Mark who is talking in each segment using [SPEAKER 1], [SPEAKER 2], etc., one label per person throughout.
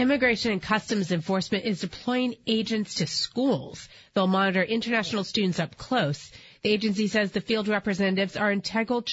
[SPEAKER 1] Immigration and Customs Enforcement is deploying agents to schools. They'll monitor international students up close. The agency says the field representatives are integral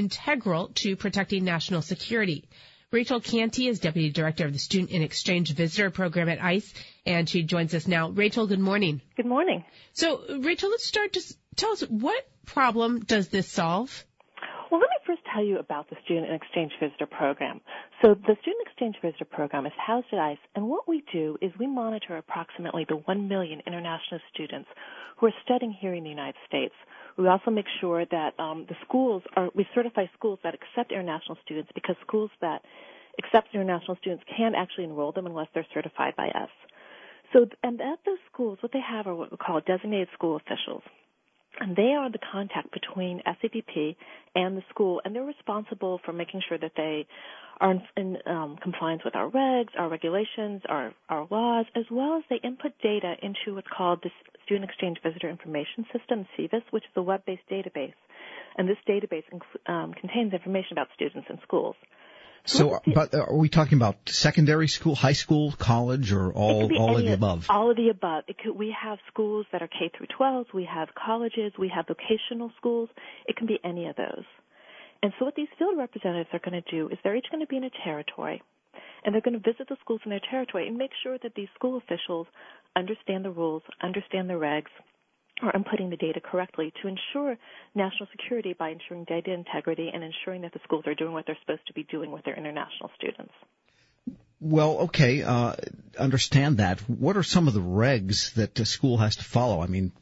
[SPEAKER 1] to protecting national security. Rachel Canty is Deputy Director of the Student and Exchange Visitor Program at ICE, and she joins us now. Rachel, good morning.
[SPEAKER 2] Good morning.
[SPEAKER 1] So, Rachel, let's start. Just tell us, what problem does this solve?
[SPEAKER 2] Well, let me first tell you about the Student and Exchange Visitor Program. So the Student Exchange Visitor Program is housed at ICE, and what we do is we monitor approximately the 1 million international students who are studying here in the United States. We also make sure that we certify schools that accept international students, because schools that accept international students can't actually enroll them unless they're certified by us. So, and at those schools, what they have are what we call designated school officials. And they are the contact between SAVP and the school, and they're responsible for making sure that they are in compliance with our regs, our regulations, our laws, as well as they input data into what's called the Student Exchange Visitor Information System, SEVIS, which is a web-based database. And this database contains information about students in schools.
[SPEAKER 3] So, but are we talking about secondary school, high school, college, or all of the above?
[SPEAKER 2] All of the above. We have schools that are K through 12. We have colleges. We have vocational schools. It can be any of those. And so what these field representatives are going to do is they're each going to be in a territory, and they're going to visit the schools in their territory and make sure that these school officials understand the rules, understand the regs, are inputting the data correctly to ensure national security by ensuring data integrity and ensuring that the schools are doing what they're supposed to be doing with their international students.
[SPEAKER 3] Well, okay, understand that. What are some of the regs that a school has to follow? I mean,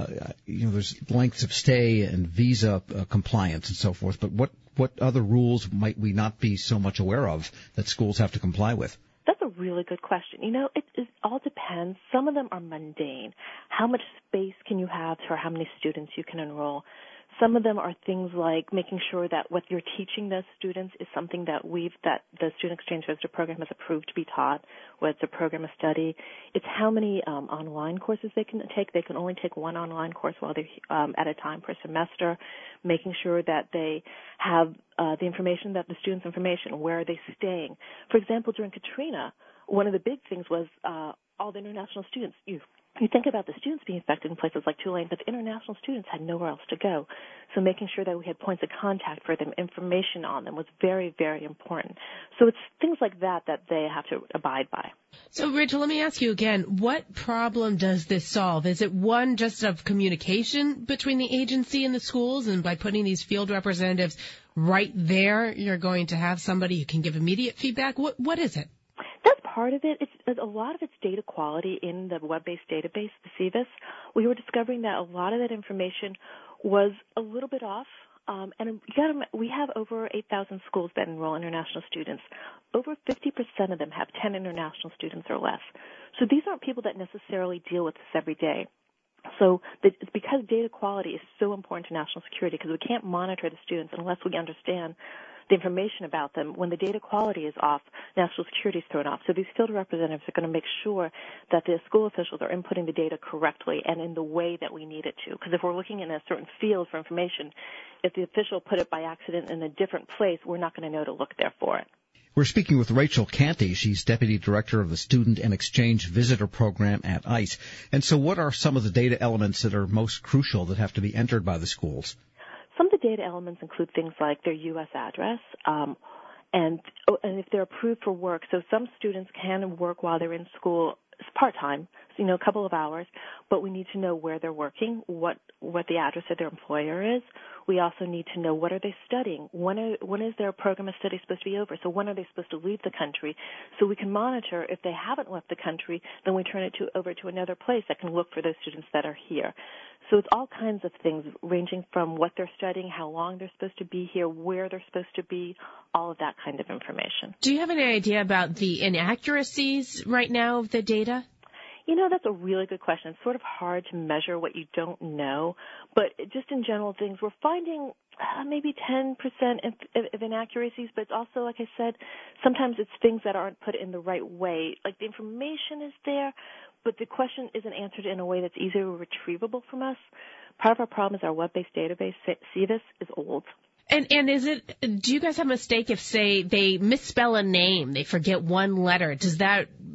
[SPEAKER 3] there's lengths of stay and visa compliance and so forth, but what other rules might we not be so much aware of that schools have to comply with?
[SPEAKER 2] That's a really good question. It all depends. Some of them are mundane. How much space can you have for how many students you can enroll? Some of them are things like making sure that what you're teaching those students is something that the Student Exchange Visitor Program has approved to be taught, whether it's a program of study. It's how many online courses they can take. They can only take one online course while they're at a time per semester, making sure that they have the information, that the students' information, where are they staying. For example, during Katrina, one of the big things was all the international students. You think about the students being affected in places like Tulane, but the international students had nowhere else to go. So making sure that we had points of contact for them, information on them, was very, very important. So it's things like that they have to abide by.
[SPEAKER 1] So, Rachel, let me ask you again, what problem does this solve? Is it one just of communication between the agency and the schools, and by putting these field representatives right there, you're going to have somebody who can give immediate feedback? What is it?
[SPEAKER 2] That's part of it. A lot of it's data quality in the web-based database, the SEVIS. We were discovering that a lot of that information was a little bit off. And we have over 8,000 schools that enroll international students. Over 50% of them have 10 international students or less. So these aren't people that necessarily deal with this every day. So it's because data quality is so important to national security, because we can't monitor the students unless we understand the information about them. When the data quality is off, national security is thrown off. So these field representatives are going to make sure that the school officials are inputting the data correctly and in the way that we need it to. Because if we're looking in a certain field for information, if the official put it by accident in a different place, we're not going to know to look there for it.
[SPEAKER 3] We're speaking with Rachel Canty. She's Deputy Director of the Student and Exchange Visitor Program at ICE. And so what are some of the data elements that are most crucial that have to be entered by the schools?
[SPEAKER 2] Some of the data elements include things like their U.S. address, and if they're approved for work. So some students can work while they're in school part-time, so, a couple of hours, but we need to know where they're working, what the address of their employer is. We also need to know what are they studying, when is their program of study supposed to be over, so when are they supposed to leave the country, so we can monitor. If they haven't left the country, then we turn it over to another place that can look for those students that are here. So it's all kinds of things, ranging from what they're studying, how long they're supposed to be here, where they're supposed to be, all of that kind of information.
[SPEAKER 1] Do you have any idea about the inaccuracies right now of the data?
[SPEAKER 2] That's a really good question. It's sort of hard to measure what you don't know, but just in general things, we're finding maybe 10% of inaccuracies, but it's also, like I said, sometimes it's things that aren't put in the right way. Like the information is there, but the question isn't answered in a way that's easily retrievable from us. Part of our problem is our web-based database, SEVIS, is old.
[SPEAKER 1] And do you guys have a mistake if, say, they misspell a name, they forget one letter? Does that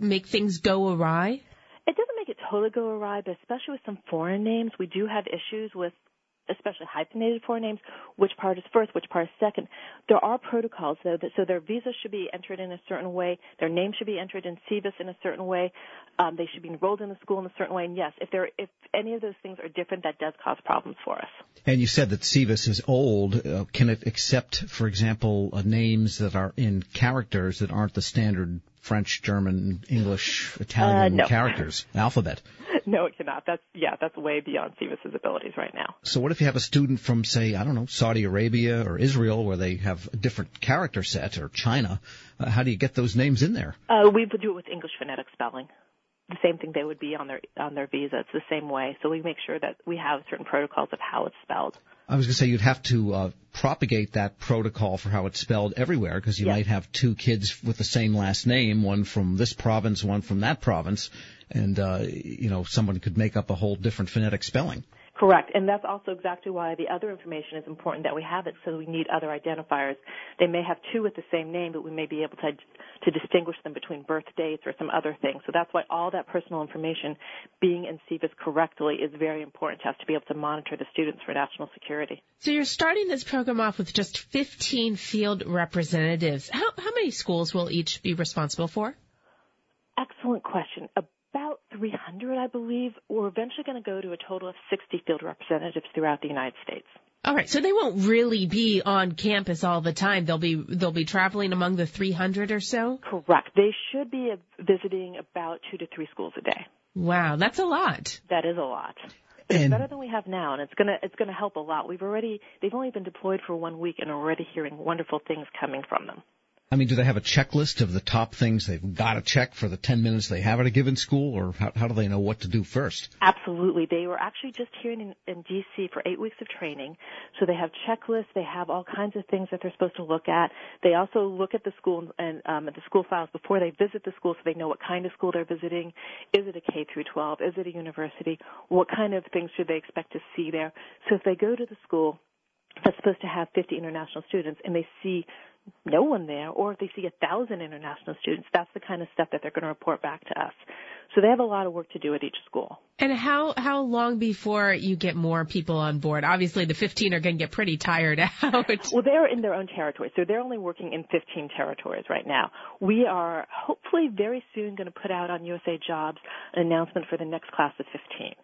[SPEAKER 1] make things go awry?
[SPEAKER 2] It doesn't make it totally go awry, but especially with some foreign names, we do have issues with especially hyphenated foreign names, which part is first, which part is second. There are protocols, though, so their visa should be entered in a certain way, their name should be entered in SEVIS in a certain way, they should be enrolled in the school in a certain way, and yes, if any of those things are different, that does cause problems for us.
[SPEAKER 3] And you said that SEVIS is old. Can it accept, for example, names that are in characters that aren't the standard French, German, English, Italian characters, alphabet?
[SPEAKER 2] No, it cannot. That's way beyond SEVIS's abilities right now.
[SPEAKER 3] So what if you have a student from, say, I don't know, Saudi Arabia or Israel, where they have a different character set, or China? How do you get those names in there?
[SPEAKER 2] We would do it with English phonetic spelling. The same thing they would be on their visa. It's the same way. So we make sure that we have certain protocols of how it's spelled.
[SPEAKER 3] I was going to say you'd have to propagate that protocol for how it's spelled everywhere, because you might have two kids with the same last name, one from this province, one from that province, and someone could make up a whole different phonetic spelling.
[SPEAKER 2] Correct, and that's also exactly why the other information is important, that we have it, so we need other identifiers. They may have two with the same name, but we may be able to distinguish them between birth dates or some other things. So that's why all that personal information being in SEVIS correctly is very important to us to be able to monitor the students for national security.
[SPEAKER 1] So you're starting this program off with just 15 field representatives. How many schools will each be responsible for?
[SPEAKER 2] Excellent question. About 300, I believe. We're eventually going to go to a total of 60 field representatives throughout the United States.
[SPEAKER 1] All right, so they won't really be on campus all the time. They'll be traveling among the 300 or so?
[SPEAKER 2] Correct. They should be visiting about 2 to 3 schools a day.
[SPEAKER 1] Wow, that's a lot.
[SPEAKER 2] That is a lot. But it's better than we have now, and it's gonna help a lot. They've only been deployed for 1 week and are already hearing wonderful things coming from them.
[SPEAKER 3] I mean, do they have a checklist of the top things they've got to check for the 10 minutes they have at a given school, or how do they know what to do first?
[SPEAKER 2] Absolutely. They were actually just here in D.C. for 8 weeks of training, so they have checklists. They have all kinds of things that they're supposed to look at. They also look at the school and at the school files before they visit the school, so they know what kind of school they're visiting. Is it a K through 12? Is it a university? What kind of things should they expect to see there? So if they go to the school that's supposed to have 50 international students and they see no one there, or if they see 1,000 international students, that's the kind of stuff that they're going to report back to us. So they have a lot of work to do at each school.
[SPEAKER 1] And how long before you get more people on board? Obviously, the 15 are going to get pretty tired out.
[SPEAKER 2] Well, they're in their own territory, so they're only working in 15 territories right now. We are hopefully very soon going to put out on USA Jobs an announcement for the next class of 15.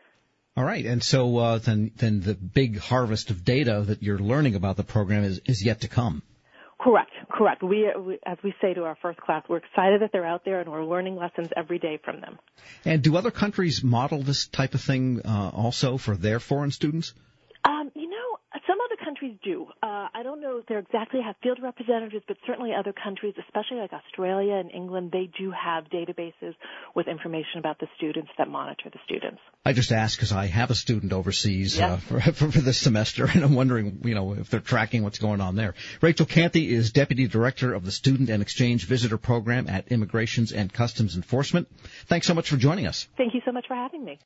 [SPEAKER 3] All right, and so then the big harvest of data that you're learning about the program is yet to come.
[SPEAKER 2] Correct. We, as we say to our first class, we're excited that they're out there and we're learning lessons every day from them.
[SPEAKER 3] And do other countries model this type of thing also for their foreign students?
[SPEAKER 2] Some other countries do. I don't know if they exactly have field representatives, but certainly other countries, especially like Australia and England, they do have databases with information about the students that monitor the students.
[SPEAKER 3] I just asked because I have a student overseas for this semester, and I'm wondering, if they're tracking what's going on there. Rachel Canty is Deputy Director of the Student and Exchange Visitor Program at Immigrations and Customs Enforcement. Thanks so much for joining us.
[SPEAKER 2] Thank you so much for having me.